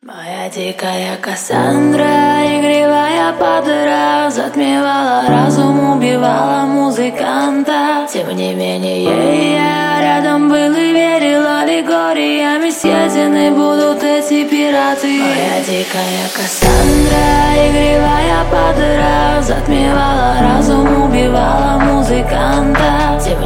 Моя дикая Кассандра, игривая подра, затмевала разум, убивала музыканта. Тем не менее я рядом был и верил, аллегориями съедены будут эти пираты. Моя дикая Кассандра, игривая подра, затмевала разум, убивала музыканта. Тем